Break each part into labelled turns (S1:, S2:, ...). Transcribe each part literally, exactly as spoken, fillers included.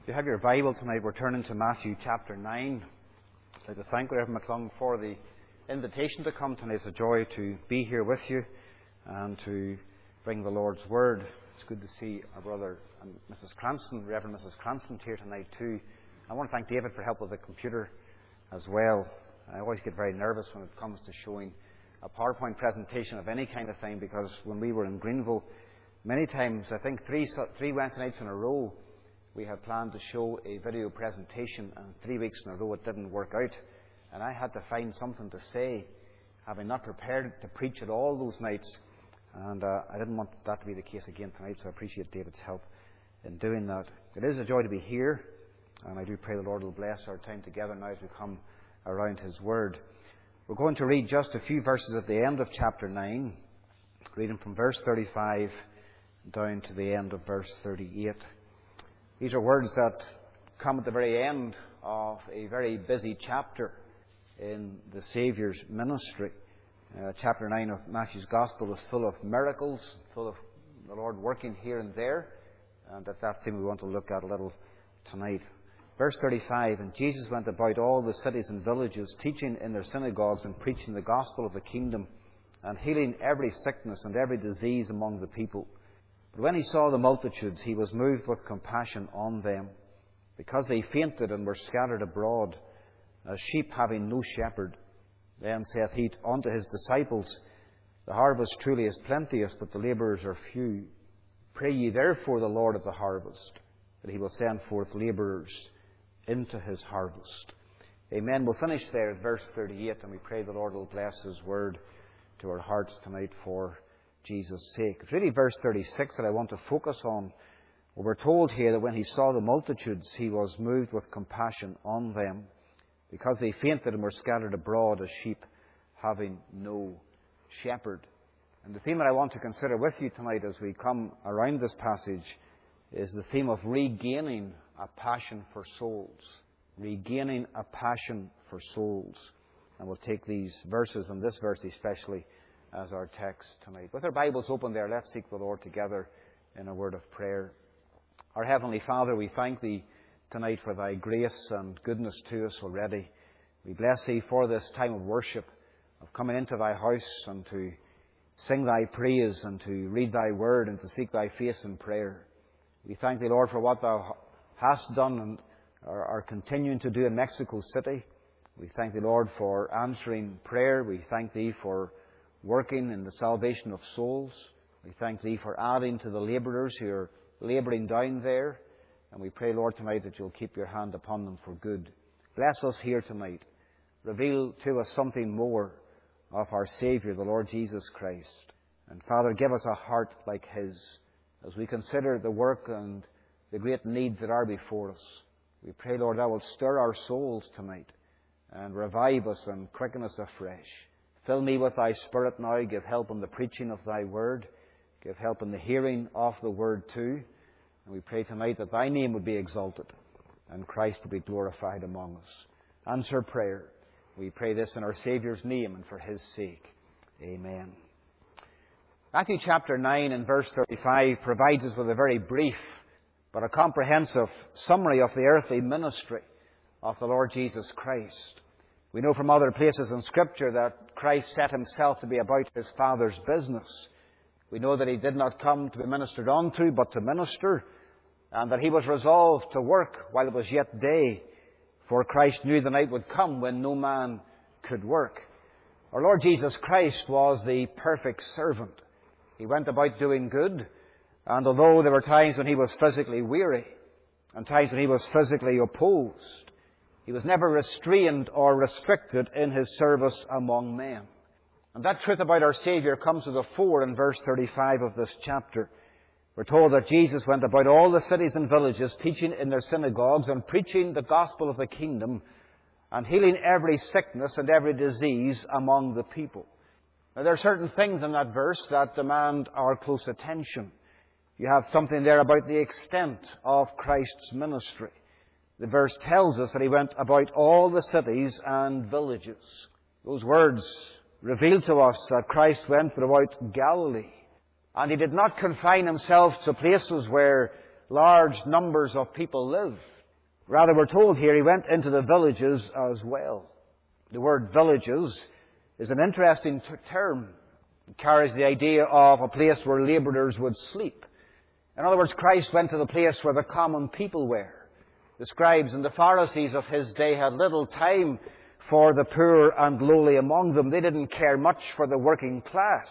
S1: If you have your Bible tonight, we're turning to Matthew chapter nine. I'd like to thank Reverend McClung for the invitation to come tonight. It's a joy to be here with you and to bring the Lord's Word. It's good to see our brother and Missus Cranston, Reverend Missus Cranston, here tonight too. I want to thank David for help with the computer as well. I always get very nervous when it comes to showing a PowerPoint presentation of any kind of thing, because when we were in Greenville, many times, I think three, three Wednesday nights in a row, we had planned to show a video presentation, and three weeks in a row it didn't work out. And I had to find something to say, having not prepared to preach at all those nights. And uh, I didn't want that to be the case again tonight, so I appreciate David's help in doing that. It is a joy to be here, and I do pray the Lord will bless our time together now as we come around His Word. We're going to read just a few verses at the end of chapter nine, reading from verse thirty-five down to the end of verse thirty-eight. These are words that come at the very end of a very busy chapter in the Saviour's ministry. Uh, chapter nine of Matthew's Gospel is full of miracles, full of the Lord working here and there. And that's that theme we want to look at a little tonight. Verse thirty-five, "And Jesus went about all the cities and villages, teaching in their synagogues and preaching the gospel of the kingdom, and healing every sickness and every disease among the people. But when He saw the multitudes, He was moved with compassion on them, because they fainted and were scattered abroad, as sheep having no shepherd. Then saith He unto His disciples, The harvest truly is plenteous, but the labourers are few. Pray ye therefore the Lord of the harvest, that He will send forth labourers into His harvest." Amen. We'll finish there at verse thirty-eight, and we pray the Lord will bless His Word to our hearts tonight for Jesus' sake. It's really verse thirty-six that I want to focus on. We're told here that when He saw the multitudes, He was moved with compassion on them, because they fainted and were scattered abroad as sheep having no shepherd. And the theme that I want to consider with you tonight as we come around this passage is the theme of regaining a passion for souls. Regaining a passion for souls. And we'll take these verses, and this verse especially, as our text tonight. With our Bibles open there, let's seek the Lord together in a word of prayer. Our Heavenly Father, we thank Thee tonight for Thy grace and goodness to us already. We bless Thee for this time of worship, of coming into Thy house and to sing Thy praise and to read Thy word and to seek Thy face in prayer. We thank Thee, Lord, for what Thou hast done and are, are continuing to do in Mexico City. We thank Thee, Lord, for answering prayer. We thank Thee for working in the salvation of souls. We thank Thee for adding to the labourers who are labouring down there. And we pray, Lord, tonight that You'll keep Your hand upon them for good. Bless us here tonight. Reveal to us something more of our Saviour, the Lord Jesus Christ. And Father, give us a heart like His as we consider the work and the great needs that are before us. We pray, Lord, Thou wilt stir our souls tonight and revive us and quicken us afresh. Fill me with Thy Spirit now. Give help in the preaching of Thy Word. Give help in the hearing of the Word too. And we pray tonight that Thy name would be exalted and Christ would be glorified among us. Answer prayer. We pray this in our Saviour's name and for His sake. Amen. Matthew chapter nine and verse thirty-five provides us with a very brief but a comprehensive summary of the earthly ministry of the Lord Jesus Christ. We know from other places in Scripture that Christ set Himself to be about His Father's business. We know that He did not come to be ministered unto, but to minister, and that He was resolved to work while it was yet day, for Christ knew the night would come when no man could work. Our Lord Jesus Christ was the perfect servant. He went about doing good, and although there were times when He was physically weary, and times when He was physically opposed, He was never restrained or restricted in His service among men. And that truth about our Saviour comes to the fore in verse thirty-five of this chapter. We're told that Jesus went about all the cities and villages, teaching in their synagogues and preaching the gospel of the kingdom and healing every sickness and every disease among the people. Now, there are certain things in that verse that demand our close attention. You have something there about the extent of Christ's ministry. The verse tells us that He went about all the cities and villages. Those words reveal to us that Christ went throughout Galilee. And He did not confine Himself to places where large numbers of people lived. Rather, we're told here he went into the villages as well. The word villages is an interesting t- term. It carries the idea of a place where labourers would sleep. In other words, Christ went to the place where the common people were. The scribes and the Pharisees of his day had little time for the poor and lowly among them. They didn't care much for the working class.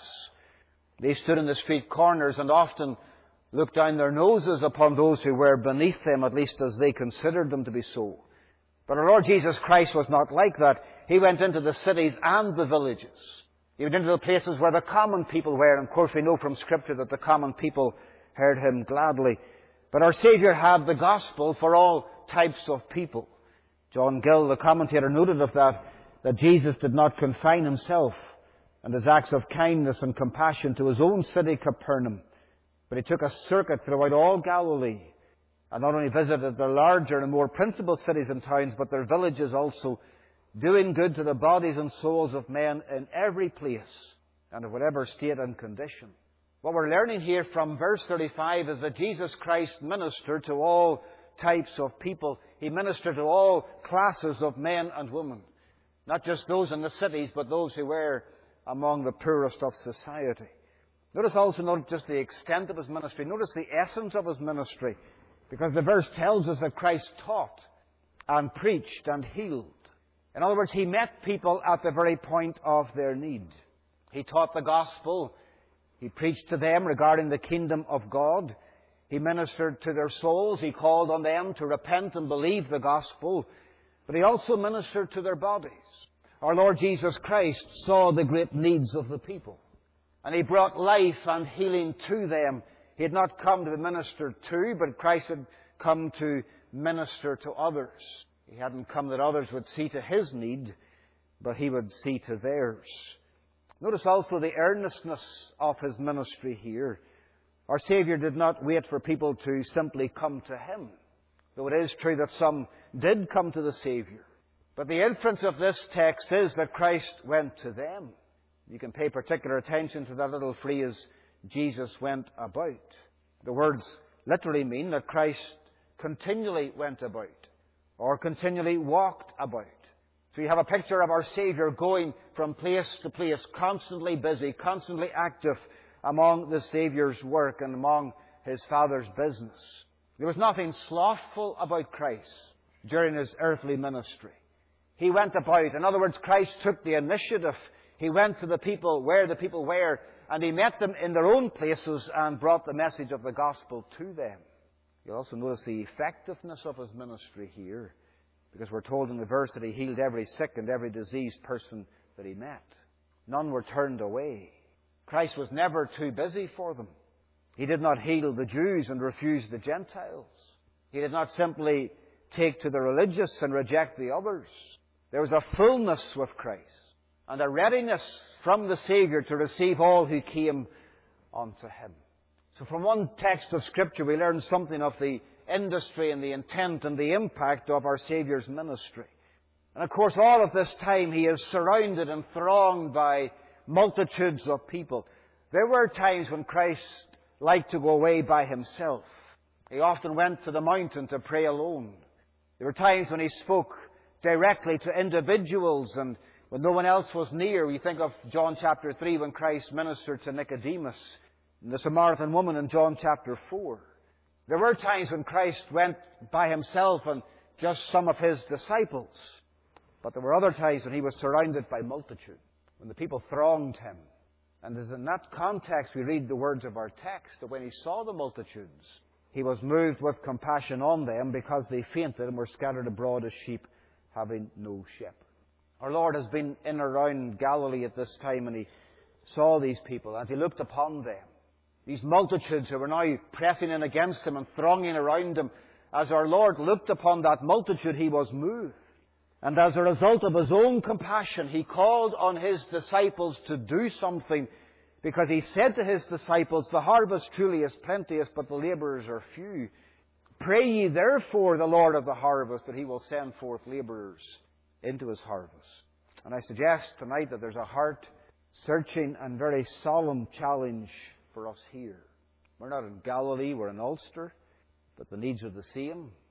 S1: They stood in the street corners and often looked down their noses upon those who were beneath them, at least as they considered them to be so. But our Lord Jesus Christ was not like that. He went into the cities and the villages. He went into the places where the common people were. And of course, we know from Scripture that the common people heard him gladly. But our Saviour had the gospel for all types of people. John Gill, the commentator, noted of that, that Jesus did not confine himself and his acts of kindness and compassion to his own city, Capernaum, but he took a circuit throughout all Galilee and not only visited the larger and more principal cities and towns, but their villages also, doing good to the bodies and souls of men in every place and of whatever state and condition. What we're learning here from verse thirty-five is that Jesus Christ ministered to all types of people. He ministered to all classes of men and women. Not just those in the cities, but those who were among the poorest of society. Notice also not just the extent of his ministry. Notice the essence of his ministry. Because the verse tells us that Christ taught and preached and healed. In other words, he met people at the very point of their need. He taught the gospel. He preached to them regarding the kingdom of God. He ministered to their souls. He called on them to repent and believe the gospel. But he also ministered to their bodies. Our Lord Jesus Christ saw the great needs of the people. And he brought life and healing to them. He had not come to be ministered to, but Christ had come to minister to others. He hadn't come that others would see to his need, but he would see to theirs. Notice also the earnestness of his ministry here. Our Saviour did not wait for people to simply come to him, though it is true that some did come to the Saviour. But the inference of this text is that Christ went to them. You can pay particular attention to that little phrase, Jesus went about. The words literally mean that Christ continually went about, or continually walked about. So you have a picture of our Saviour going from place to place, constantly busy, constantly active among the Saviour's work and among his Father's business. There was nothing slothful about Christ during his earthly ministry. He went about. In other words, Christ took the initiative. He went to the people where the people were, and he met them in their own places and brought the message of the gospel to them. You'll also notice the effectiveness of his ministry here, because we're told in the verse that he healed every sick and every diseased person that he met. None were turned away. Christ was never too busy for them. He did not heal the Jews and refuse the Gentiles. He did not simply take to the religious and reject the others. There was a fullness with Christ and a readiness from the Saviour to receive all who came unto him. So from one text of Scripture we learn something of the industry and the intent and the impact of our Saviour's ministry. And of course all of this time he is surrounded and thronged by multitudes of people. There were times when Christ liked to go away by himself. He often went to the mountain to pray alone. There were times when he spoke directly to individuals and when no one else was near. We think of John chapter three when Christ ministered to Nicodemus and the Samaritan woman in John chapter four. There were times when Christ went by himself and just some of his disciples. But there were other times when he was surrounded by multitude, when the people thronged him. And it is in that context we read the words of our text, that when he saw the multitudes, he was moved with compassion on them because they fainted and were scattered abroad as sheep having no shepherd. Our Lord has been in and around Galilee at this time, and he saw these people as he looked upon them. These multitudes who were now pressing in against him and thronging around him. As our Lord looked upon that multitude, he was moved. And as a result of his own compassion, he called on his disciples to do something, because he said to his disciples, the harvest truly is plenteous, but the labourers are few. Pray ye therefore the Lord of the harvest that he will send forth labourers into his harvest. And I suggest tonight that there's a heart-searching and very solemn challenge for us here. We're not in Galilee, we're in Ulster, but the needs are the same.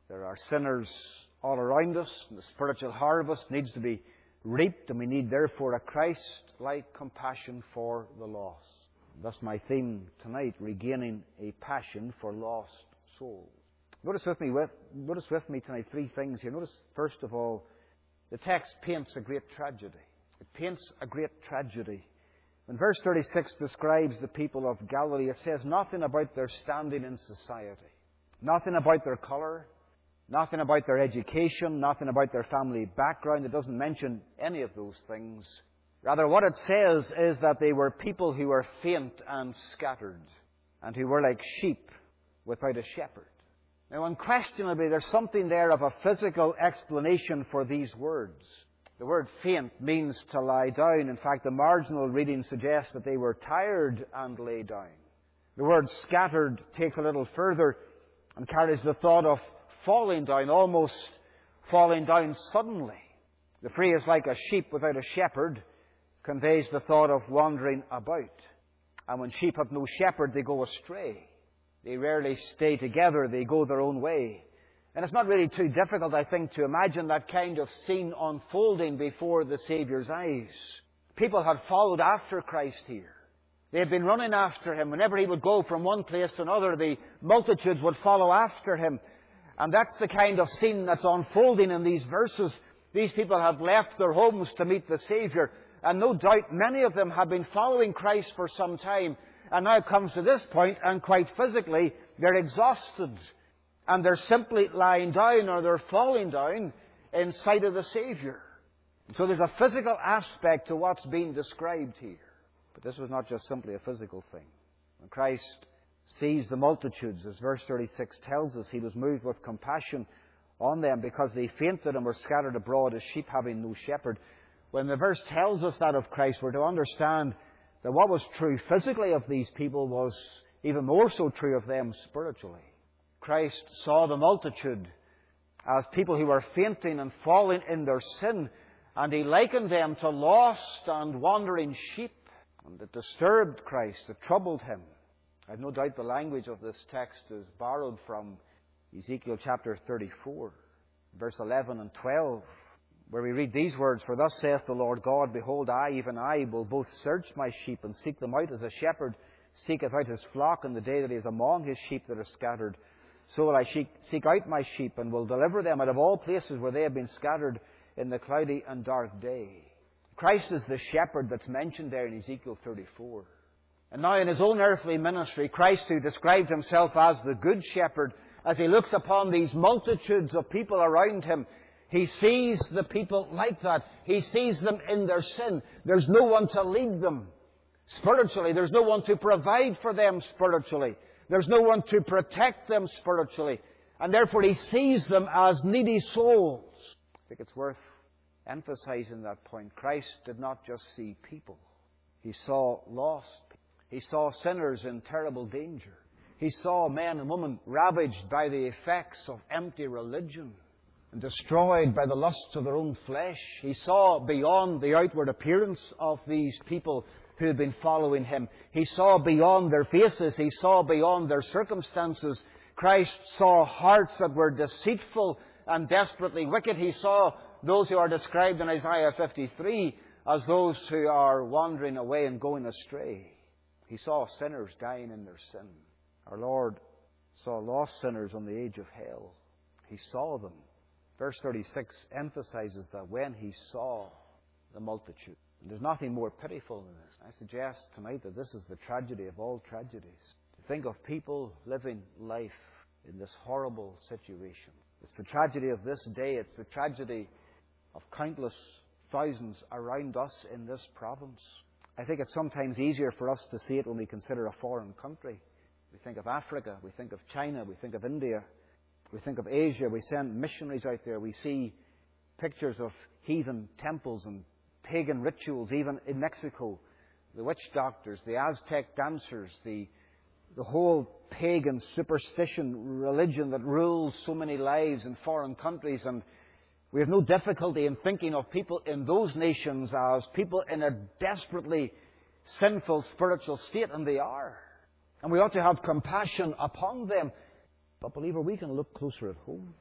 S1: There are sinners all around us, and the spiritual harvest needs to be reaped, and we need therefore a Christ-like compassion for the lost. That's my theme tonight, regaining a passion for lost souls. Notice with me, with, notice with me tonight three things here. Notice, first of all, the text paints a great tragedy. It paints a great tragedy. When verse thirty-six describes the people of Galilee, it says nothing about their standing in society, nothing about their colour, nothing about their education, nothing about their family background. It doesn't mention any of those things. Rather, what it says is that they were people who were faint and scattered, and who were like sheep without a shepherd. Now, unquestionably, there's something there of a physical explanation for these words. The word faint means to lie down. In fact, the marginal reading suggests that they were tired and lay down. The word scattered takes a little further and carries the thought of falling down, almost falling down suddenly. The phrase, like a sheep without a shepherd, conveys the thought of wandering about. And when sheep have no shepherd, they go astray. They rarely stay together. They go their own way. And it's not really too difficult, I think, to imagine that kind of scene unfolding before the Saviour's eyes. People had followed after Christ here. They had been running after Him. Whenever He would go from one place to another, the multitudes would follow after Him. And that's the kind of scene that's unfolding in these verses. These people have left their homes to meet the Saviour. And no doubt many of them have been following Christ for some time. And now it comes to this point, and quite physically, they're exhausted. And they're simply lying down, or they're falling down in sight of the Saviour. So there's a physical aspect to what's being described here. But this was not just simply a physical thing. When Christ sees the multitudes, as verse thirty-six tells us, He was moved with compassion on them because they fainted and were scattered abroad as sheep having no shepherd. When the verse tells us that of Christ, we're to understand that what was true physically of these people was even more so true of them spiritually. Christ saw the multitude as people who were fainting and falling in their sin, and He likened them to lost and wandering sheep. And it disturbed Christ, it troubled Him. I have no doubt the language of this text is borrowed from Ezekiel chapter thirty-four, verse eleven and twelve, where we read these words, "For thus saith the Lord God, Behold, I, even I, will both search my sheep and seek them out, as a shepherd seeketh out his flock in the day that he is among his sheep that are scattered. So will I seek out my sheep, and will deliver them out of all places where they have been scattered in the cloudy and dark day." Christ is the shepherd that's mentioned there in Ezekiel thirty-four. And now in His own earthly ministry, Christ, who described Himself as the Good Shepherd, as He looks upon these multitudes of people around Him, He sees the people like that. He sees them in their sin. There's no one to lead them spiritually. There's no one to provide for them spiritually. There's no one to protect them spiritually. And therefore He sees them as needy souls. I think it's worth emphasizing that point. Christ did not just see people. He saw lost people. He saw sinners in terrible danger. He saw men and women ravaged by the effects of empty religion and destroyed by the lusts of their own flesh. He saw beyond the outward appearance of these people who had been following Him. He saw beyond their faces. He saw beyond their circumstances. Christ saw hearts that were deceitful and desperately wicked. He saw those who are described in Isaiah fifty-three as those who are wandering away and going astray. He saw sinners dying in their sin. Our Lord saw lost sinners on the edge of hell. He saw them. Verse thirty-six emphasizes that when He saw the multitude. And there's nothing more pitiful than this. I suggest tonight that this is the tragedy of all tragedies. To think of people living life in this horrible situation. It's the tragedy of this day. It's the tragedy of countless thousands around us in this province. I think it's sometimes easier for us to see it when we consider a foreign country. We think of Africa, we think of China, we think of India, we think of Asia. We send missionaries out there. We see pictures of heathen temples and pagan rituals, even in Mexico. The witch doctors, the Aztec dancers, the, the whole pagan superstition religion that rules so many lives in foreign countries. And we have no difficulty in thinking of people in those nations as people in a desperately sinful spiritual state, and they are. And we ought to have compassion upon them. But believer, we can look closer at home.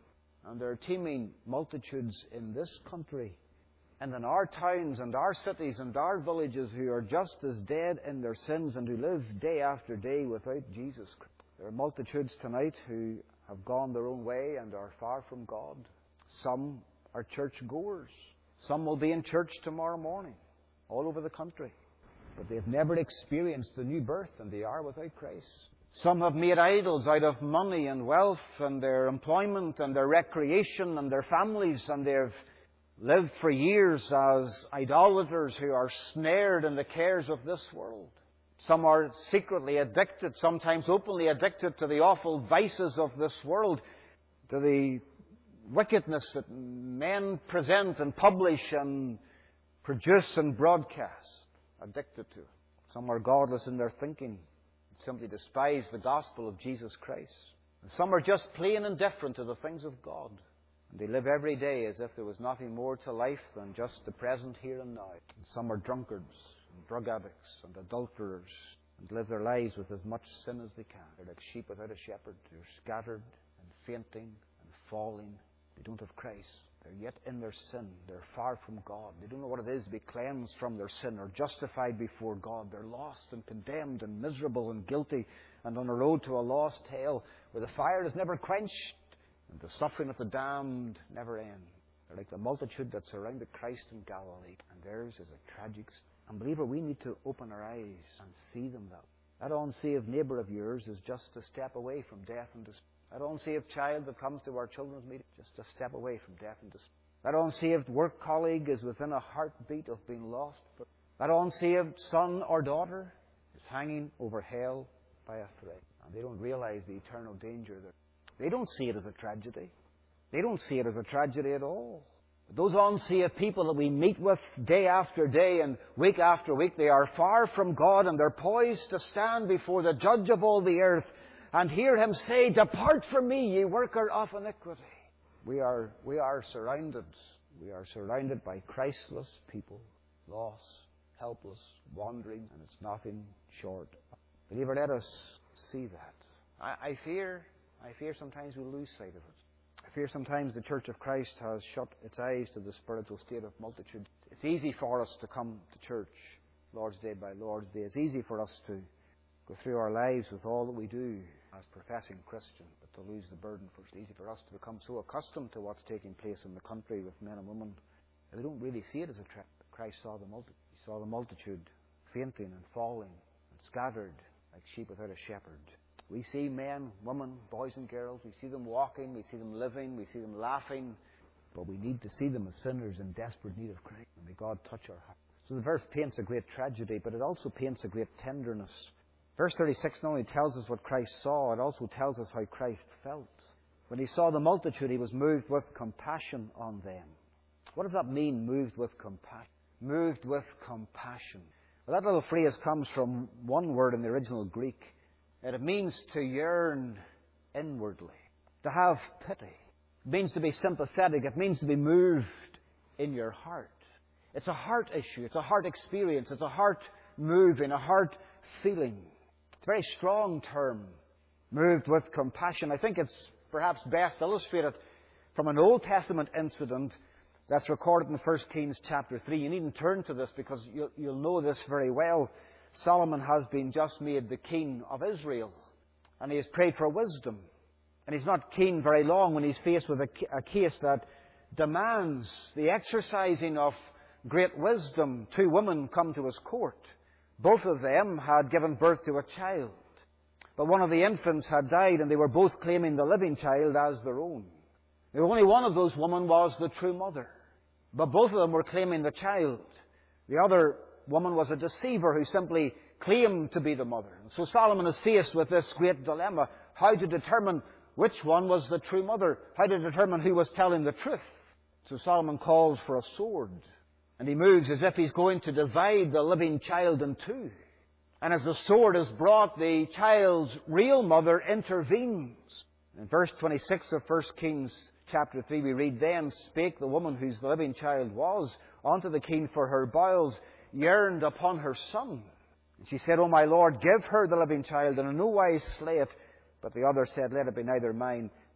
S1: And there are teeming multitudes in this country and in our towns and our cities and our villages who are just as dead in their sins and who live day after day without Jesus Christ. There are multitudes tonight who have gone their own way and are far from God. Some are church goers. Some will be in church tomorrow morning, all over the country. But they've never experienced the new birth and they are without Christ. Some have made idols out of money and wealth and their employment and their recreation and their families, and they've lived for years as idolaters who are snared in the cares of this world. Some are secretly addicted, sometimes openly addicted to the awful vices of this world, to the wickedness that men present and publish and produce and broadcast. Addicted to it. Some are godless in their thinking, simply despise the gospel of Jesus Christ. And some are just plain indifferent to the things of God. And they live every day as if there was nothing more to life than just the present here and now. And some are drunkards and drug addicts and adulterers and live their lives with as much sin as they can. They're like sheep without a shepherd. They're scattered and fainting and falling. They don't have Christ. They're yet in their sin. They're far from God. They don't know what it is to be cleansed from their sin or justified before God. They're lost and condemned and miserable and guilty and on a road to a lost hell where the fire is never quenched and the suffering of the damned never ends. They're like the multitude that surrounded Christ in Galilee. And theirs is a tragic story. And believer, we need to open our eyes and see them that. That unsaved neighbour of yours is just a step away from death and despair. That unsaved child that comes to our children's meeting, just a step away from death and despair. That unsaved work colleague is within a heartbeat of being lost. That unsaved son or daughter is hanging over hell by a thread. And they don't realize the eternal danger there. They don't see it as a tragedy. They don't see it as a tragedy at all. But those unsaved people that we meet with day after day and week after week, they are far from God and they're poised to stand before the judge of all the earth and hear him say, "Depart from me, ye worker of iniquity." We are, we are surrounded. We are surrounded by Christless people, lost, helpless, wandering, and it's nothing short. Believer, let us see that. I, I fear, I fear sometimes we lose sight of it. I fear sometimes the Church of Christ has shut its eyes to the spiritual state of multitude. It's easy for us to come to church, Lord's Day by Lord's Day. It's easy for us to go through our lives with all that we do as professing Christians, but to lose the burden for it. It's easy for us to become so accustomed to what's taking place in the country with men and women that we don't really see it as a trap. Christ saw the multitude. He saw the multitude fainting and falling and scattered like sheep without a shepherd. We see men, women, boys and girls. We see them walking. We see them living. We see them laughing. But we need to see them as sinners in desperate need of Christ. And may God touch our hearts. So the verse paints a great tragedy, but it also paints a great tenderness. Verse thirty-six not only tells us what Christ saw, it also tells us how Christ felt. When he saw the multitude, he was moved with compassion on them. What does that mean, moved with compassion? Moved with compassion. Well, that little phrase comes from one word in the original Greek. And it means to yearn inwardly, to have pity. It means to be sympathetic. It means to be moved in your heart. It's a heart issue. It's a heart experience. It's a heart moving, a heart feeling. It's a very strong term, moved with compassion. I think it's perhaps best illustrated from an Old Testament incident that's recorded in First Kings chapter three. You needn't turn to this because you'll, you'll know this very well. Solomon has been just made the king of Israel, and he has prayed for wisdom. And he's not king very long when he's faced with a, a case that demands the exercising of great wisdom. Two women come to his court. Both of them had given birth to a child, but one of the infants had died, and they were both claiming the living child as their own. The only one of those women was the true mother, but both of them were claiming the child. The other woman was a deceiver who simply claimed to be the mother. And so Solomon is faced with this great dilemma, how to determine which one was the true mother, how to determine who was telling the truth. So Solomon calls for a sword, and he moves as if he's going to divide the living child in two. And as the sword is brought, the child's real mother intervenes. In verse twenty-six of First Kings chapter three we read, "Then spake the woman whose the living child was unto the king, for her bowels yearned upon her son. And she said, O my lord, give her the living child, and in no wise slay it. But the other said, Let it be neither mine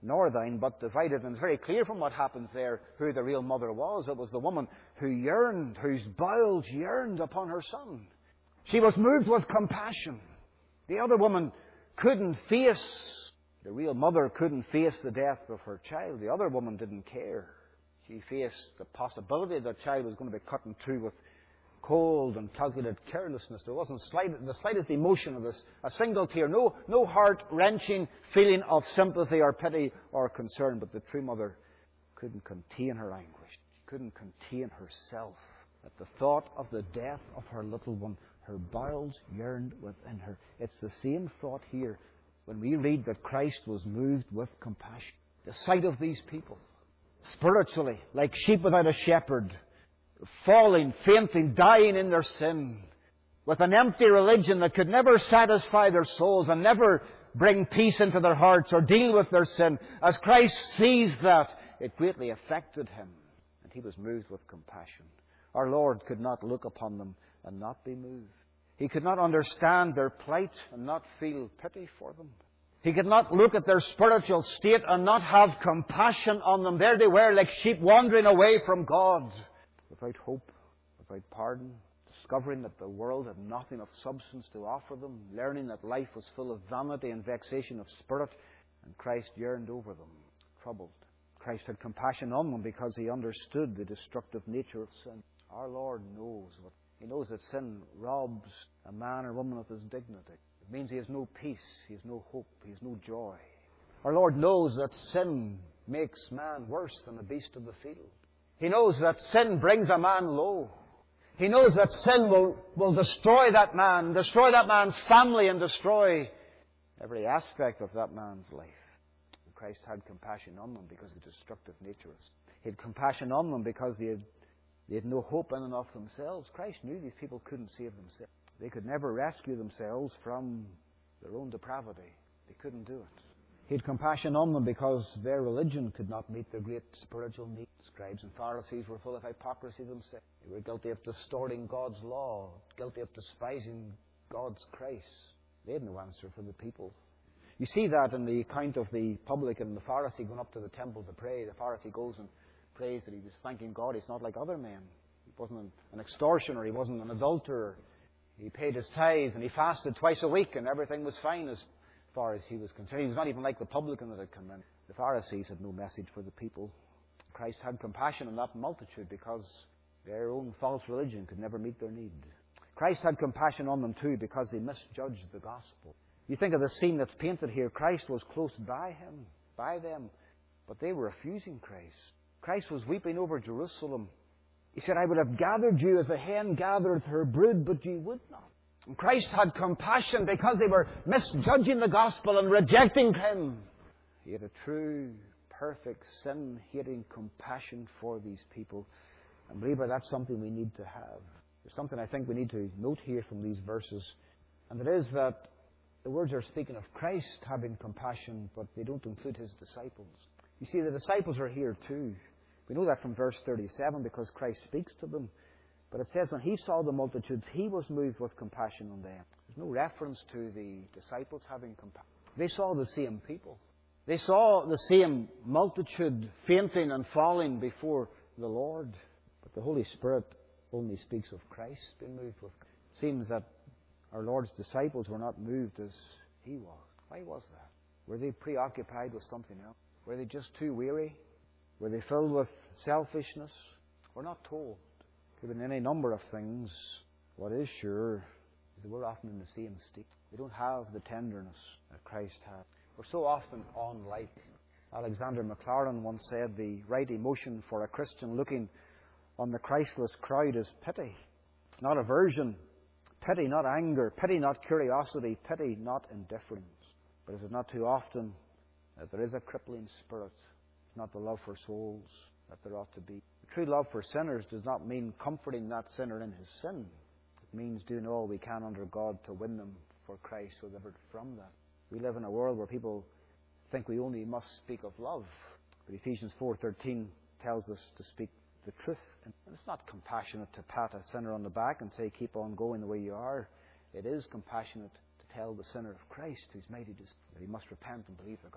S1: nor thine, but divided. And it's very clear from what happens there who the real mother was. It was the woman who yearned, whose bowels yearned upon her son. She was moved with compassion. The other woman couldn't face, the real mother couldn't face the death of her child. The other woman didn't care. She faced the possibility that the child was going to be cut in two with cold and calculated carelessness. There wasn't slight, the slightest emotion of this, a single tear, no, no heart-wrenching feeling of sympathy or pity or concern. But the true mother couldn't contain her anguish. She couldn't contain herself. At the thought of the death of her little one, her bowels yearned within her. It's the same thought here when we read that Christ was moved with compassion. The sight of these people, spiritually, like sheep without a shepherd, falling, fainting, dying in their sin, with an empty religion that could never satisfy their souls and never bring peace into their hearts or deal with their sin. As Christ sees that, it greatly affected him, and he was moved with compassion. Our Lord could not look upon them and not be moved. He could not understand their plight and not feel pity for them. He could not look at their spiritual state and not have compassion on them. There they were, like sheep wandering away from God, without hope, without pardon, discovering that the world had nothing of substance to offer them, learning that life was full of vanity and vexation of spirit, and Christ yearned over them, troubled. Christ had compassion on them because he understood the destructive nature of sin. Our Lord knows what He knows that sin robs a man or woman of his dignity. It means he has no peace, he has no hope, he has no joy. Our Lord knows that sin makes man worse than a beast of the field. He knows that sin brings a man low. He knows that sin will, will destroy that man, destroy that man's family, and destroy every aspect of that man's life. And Christ had compassion on them because of the destructive nature of sin. He had compassion on them because they had, they had no hope in and of themselves. Christ knew these people couldn't save themselves. They could never rescue themselves from their own depravity. They couldn't do it. He had compassion on them because their religion could not meet their great spiritual needs. Scribes and Pharisees were full of hypocrisy themselves. They were guilty of distorting God's law, guilty of despising God's Christ. They had no answer for the people. You see that in the account of the publican and the Pharisee going up to the temple to pray. The Pharisee goes and prays that he was thanking God. He's not like other men. He wasn't an extortioner. He wasn't an adulterer. He paid his tithes and he fasted twice a week, and everything was fine as far as he was concerned. He was not even like the publican that had come in. The Pharisees had no message for the people. Christ had compassion on that multitude because their own false religion could never meet their need. Christ had compassion on them too because they misjudged the gospel. You think of the scene that's painted here. Christ was close by him, by them, but they were refusing Christ. Christ was weeping over Jerusalem. He said, I would have gathered you as a hen gathereth her brood, but ye would not. And Christ had compassion because they were misjudging the gospel and rejecting him. He had a true, perfect, sin-hating compassion for these people. And believer, that's something we need to have. There's something I think we need to note here from these verses. And it is that the words are speaking of Christ having compassion, but they don't include his disciples. You see, the disciples are here too. We know that from verse thirty-seven because Christ speaks to them. But it says when he saw the multitudes, he was moved with compassion on them. There's no reference to the disciples having compassion. They saw the same people. They saw the same multitude fainting and falling before the Lord. But the Holy Spirit only speaks of Christ being moved with compassion. It seems that our Lord's disciples were not moved as he was. Why was that? Were they preoccupied with something else? Were they just too weary? Were they filled with selfishness? We're not told. Given any number of things, what is sure is that we're often in the same state. We don't have the tenderness that Christ had. We're so often unlike. Alexander Maclaren once said, the right emotion for a Christian looking on the Christless crowd is pity, not aversion. Pity, not anger. Pity, not curiosity. Pity, not indifference. But is it not too often that there is a crippling spirit? It's not the love for souls that there ought to be. True love for sinners does not mean comforting that sinner in his sin. It means doing all we can under God to win them for Christ, delivered from that. We live in a world where people think we only must speak of love. But Ephesians four thirteen tells us to speak the truth. And it's not compassionate to pat a sinner on the back and say, keep on going the way you are. It is compassionate to tell the sinner of Christ who's made it that he must repent and believe the gospel.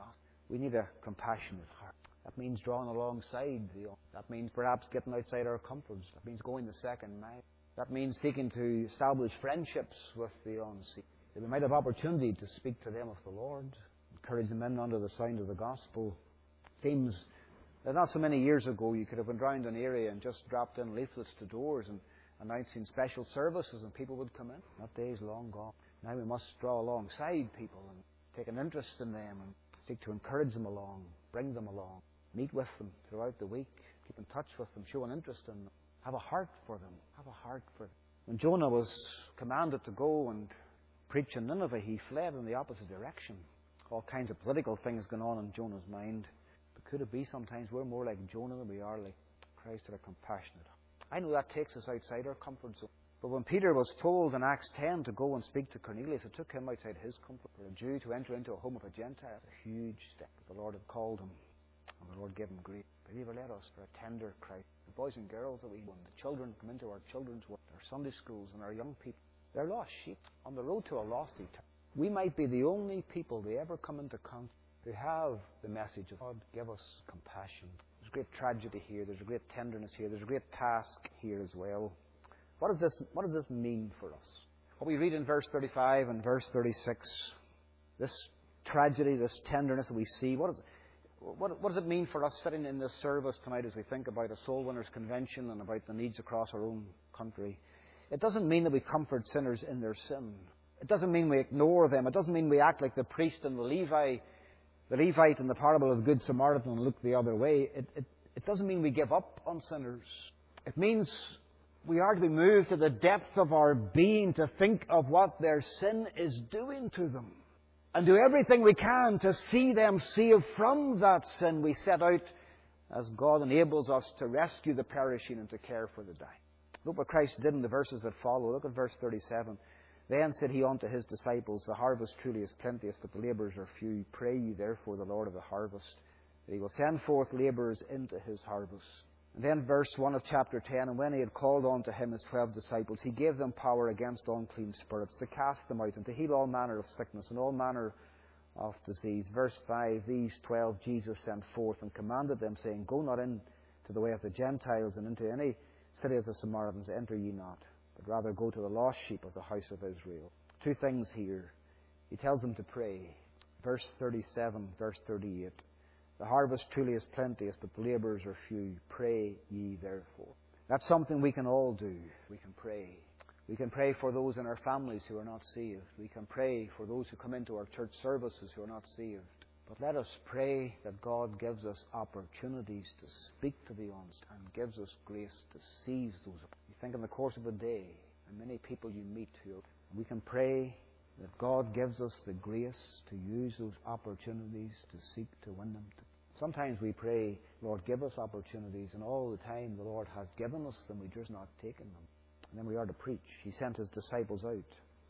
S1: We need a compassionate heart. That means drawing alongside the unseen. That means perhaps getting outside our comforts. That means going the second mile. That means seeking to establish friendships with the unseen. That we might have opportunity to speak to them of the Lord, encourage them in under the sound of the gospel. It seems that not so many years ago you could have went round an area and just dropped in leaflets to doors and announcing special services and people would come in. That day is long gone. Now we must draw alongside people and take an interest in them and seek to encourage them along, bring them along, meet with them throughout the week, keep in touch with them, show an interest in them, have a heart for them, have a heart for them. When Jonah was commanded to go and preach in Nineveh, he fled in the opposite direction. All kinds of political things going on in Jonah's mind. But could it be sometimes we're more like Jonah than we are like Christ, that are compassionate? I know that takes us outside our comfort zone. But when Peter was told in Acts ten to go and speak to Cornelius, it took him outside his comfort. For a Jew to enter into a home of a Gentile, it's a huge step. But the Lord had called him, and the Lord gave him grace. Believer, let us, for a tender Christ. The boys and girls that we want, the children come into our children's work, our Sunday schools and our young people. They're lost sheep on the road to a lost eternity. We might be the only people they ever come into contact who have the message of God. Give us compassion. There's great tragedy here. There's a great tenderness here. There's a great task here as well. What does this, what does this mean for us? What we read in verse thirty-five and verse thirty-six, this tragedy, this tenderness that we see, what, is, what, what does it mean for us sitting in this service tonight as we think about a Soul Winners Convention and about the needs across our own country? It doesn't mean that we comfort sinners in their sin. It doesn't mean we ignore them. It doesn't mean we act like the priest and the Levi, the Levite in the parable of the Good Samaritan and look the other way. It, it, it doesn't mean we give up on sinners. It means we are to be moved to the depth of our being to think of what their sin is doing to them and do everything we can to see them saved from that sin. We set out as God enables us to rescue the perishing and to care for the dying. Look what Christ did in the verses that follow. Look at verse thirty-seven. Then said he unto his disciples, the harvest truly is plenteous, but the labourers are few. Pray ye therefore the Lord of the harvest, that he will send forth labourers into his harvest. And then verse one of chapter ten, and when he had called unto him his twelve disciples, he gave them power against unclean spirits, to cast them out, and to heal all manner of sickness and all manner of disease. Verse five, these twelve Jesus sent forth, and commanded them, saying, Go not in to the way of the Gentiles, and into any city of the Samaritans enter ye not, but rather go to the lost sheep of the house of Israel. Two things here. He tells them to pray. Verse thirty-seven, verse thirty-eight. The harvest truly is plenteous, but the labourers are few. Pray ye therefore. That's something we can all do. We can pray. We can pray for those in our families who are not saved. We can pray for those who come into our church services who are not saved. But let us pray that God gives us opportunities to speak to the unseen and gives us grace to seize those. You think in the course of a day, and many people you meet who, we can pray that God gives us the grace to use those opportunities to seek to win them. Sometimes we pray, Lord, give us opportunities, and all the time the Lord has given us them, we've just not taken them. And then we are to preach. He sent his disciples out.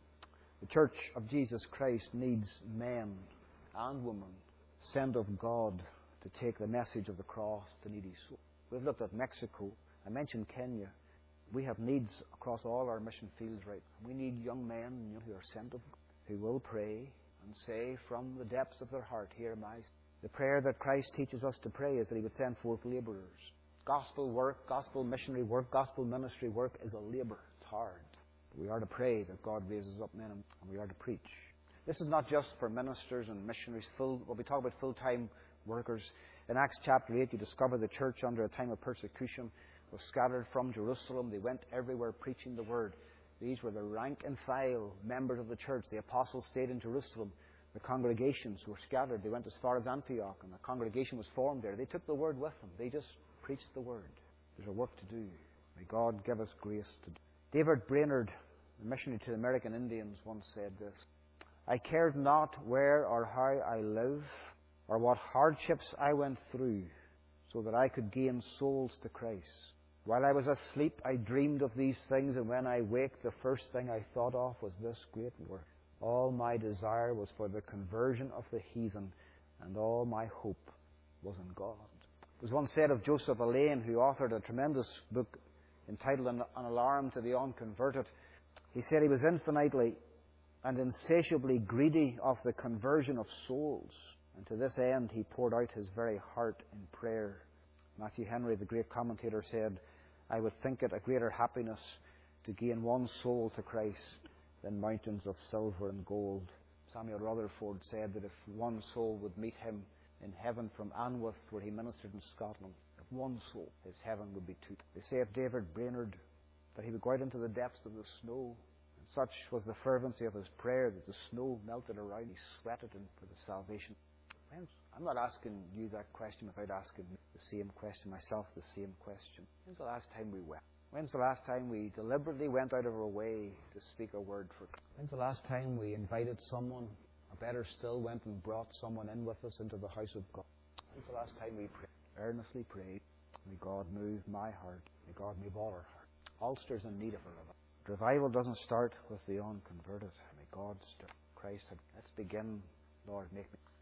S1: The church of Jesus Christ needs men and women sent of God to take the message of the cross to needy souls. We've looked at Mexico. I mentioned Kenya. We have needs across all our mission fields right now. We need young men who are sent of God, who will pray and say from the depths of their heart, Here am I. The prayer that Christ teaches us to pray is that he would send forth labourers. Gospel work, gospel missionary work, gospel ministry work is a labour. It's hard. But we are to pray that God raises up men, and we are to preach. This is not just for ministers and missionaries. Full, when we talk about full-time workers, in Acts chapter eight, you discover the church under a time of persecution was scattered from Jerusalem. They went everywhere preaching the word. These were the rank and file members of the church. The apostles stayed in Jerusalem. The congregations were scattered. They went as far as Antioch, and a congregation was formed there. They took the word with them. They just preached the word. There's a work to do. May God give us grace to do. David Brainerd, the missionary to the American Indians, once said this: I cared not where or how I live, or what hardships I went through, so that I could gain souls to Christ. While I was asleep, I dreamed of these things, and when I waked, the first thing I thought of was this great work. All my desire was for the conversion of the heathen, and all my hope was in God. It was once said of Joseph Alleine, who authored a tremendous book entitled An Alarm to the Unconverted. He said he was infinitely and insatiably greedy of the conversion of souls. And to this end he poured out his very heart in prayer. Matthew Henry, the great commentator, said, "I would think it a greater happiness to gain one soul to Christ than mountains of silver and gold." Samuel Rutherford said that if one soul would meet him in heaven from Anwoth, where he ministered in Scotland, if one soul, his heaven would be two. They say of David Brainerd that he would go out into the depths of the snow, and such was the fervency of his prayer that the snow melted around. He sweated in for the salvation. Friends, I'm not asking you that question without asking the same question, myself the same question. When's the last time we wept? When's the last time we deliberately went out of our way to speak a word for God? When's the last time we invited someone, or better still, went and brought someone in with us into the house of God? When's the last time we prayed? Earnestly prayed, may God move my heart, may God move all our heart. Ulster's in need of a revival. Revival doesn't start with the unconverted. May God stir Christ. Let's begin, Lord, make me